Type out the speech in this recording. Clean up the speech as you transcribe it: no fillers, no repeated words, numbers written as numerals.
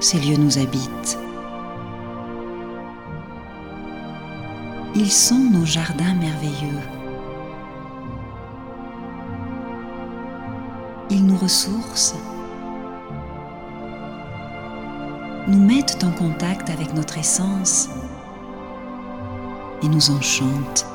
ces lieux nous habitent. Ils sont nos jardins merveilleux. Ils nous ressourcent, nous mettent en contact avec notre essence et nous enchantent.